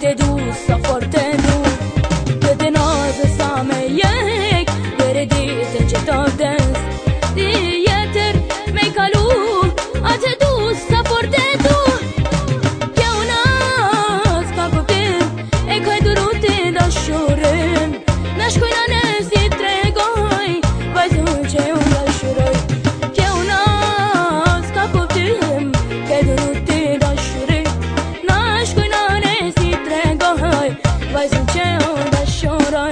te dus foarte dur. Că de nază sa me jek, dere dite që ta des. Ti jetër me kalu, a te dus foarte dur. Kjo naz ka kuptim, e kaj duruti dashurin. Na shkojna ne si tregoj, vajzën që unë dashuroj. Kjo naz ka kuptim, kaj duruti dashurin. Na shkojna ne si tregoj, vajzën që unë dashuroj.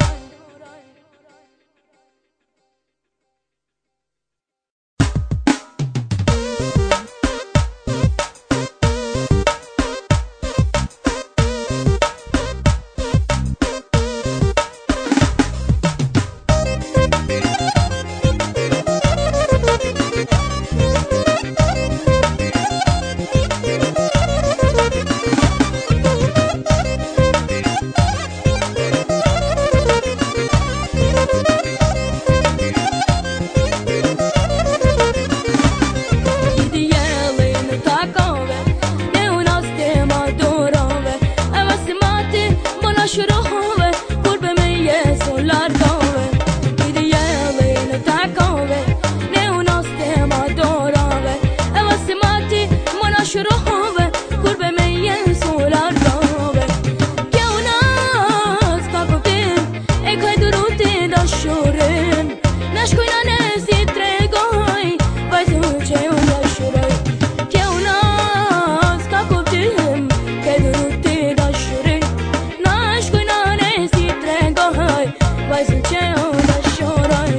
Shurove, kurbe me jesu largove. Idi jeli në takove, ne unas te ma dorove. E vasimati mona shurove, kurbe me jesu largove. Kjo unas ka kuptim, e kaj duruti dashurin. Na shkojna ne si tregoj, vajzën që unë dashuroj. Kjo unas ka kuptim, kaj duruti dashurin. Vajzën që unë dashuroj.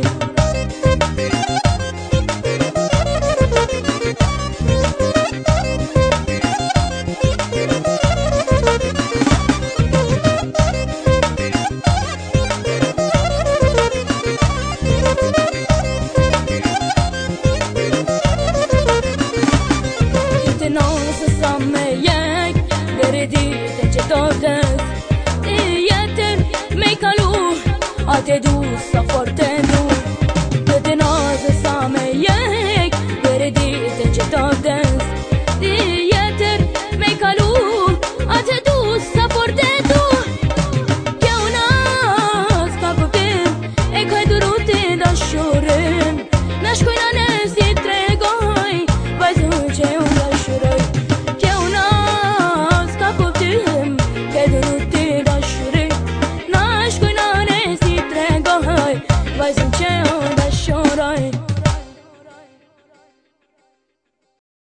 Ti nëse sa me jek, deri dite që do des. Ti jetër me i kalu, a te dusa foarte dur. Că de nază sa me jek, dere dite që ta des. Ti jetër me kalu, a te dusa foarte dur. Kjo naz ka kuptim, e kaj duruti dashurin. Na shkojna ne si tregoj, vajzën që unë dashuroj. Kjo naz ka kuptim, kaj duruti dashurin. Na shkojna ne si tregoj, vajzën që